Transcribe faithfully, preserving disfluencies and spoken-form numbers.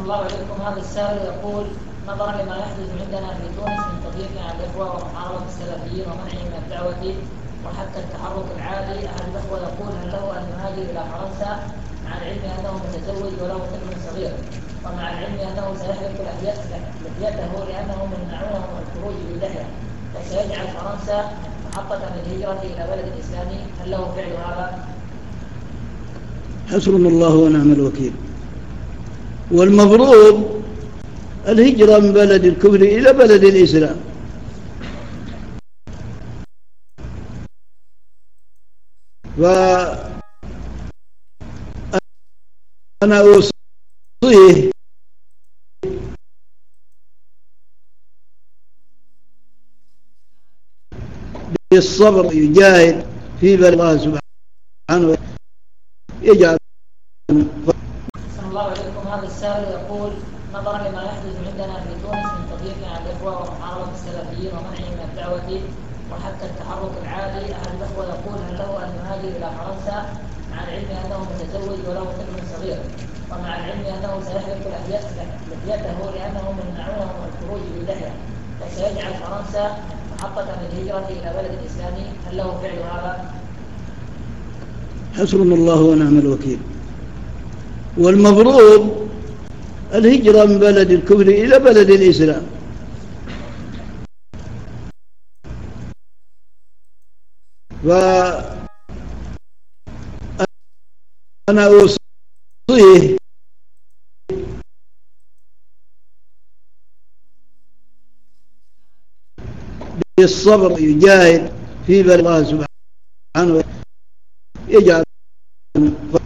الله عليكم. هذا السائل يقول: نظرا لما يحدث عندنا في تونس من تضييق على الاخوه ومحاربه السلفيين ومنعهم من الدعوه وحتى التحرك العادي، احد الاخوه يقول: هل له ان يهاجر الى فرنسا مع العلم انه متزوج وله طفل صغير، ومع العلم انه سيحرق لحيته لانهم يمنعونه من الخروج بلحيه، فسيجعل فرنسا محطه للهجره الى بلد اسلامي، هل له فعل هذا؟ حسبنا الله ونعم الوكيل. والمفروض الهجرة من بلد الكفر إلى بلد الإسلام. فأنا أوصيه بالصبر، يجاهد في بلد الله سبحانه وتعالى يجعل. الله عليكم. هذا السائل يقول: نظرا لما يحدث عندنا في تونس من تضييق على الاخوه ومحاربه السلفيين ومنعهم من الدعوه وحتى التحرك العادي، احد الاخوه يقول: هل له ان يهاجر الى فرنسا مع العلم انه متزوج وله طفل صغير، ومع العلم انه سيحرق لحيته لانهم يمنعونه من الخروج بلحيه، فسيجعل فرنسا محطه للهجره الى بلد اسلامي، هل له فعل هذا؟ حسبنا الله ونعم الوكيل. والمفروض الهجرة من بلد الكفر إلى بلد الإسلام. فأنا أوصيه بالصبر، يجاهد في بلد الله سبحانه وتعالى يجعل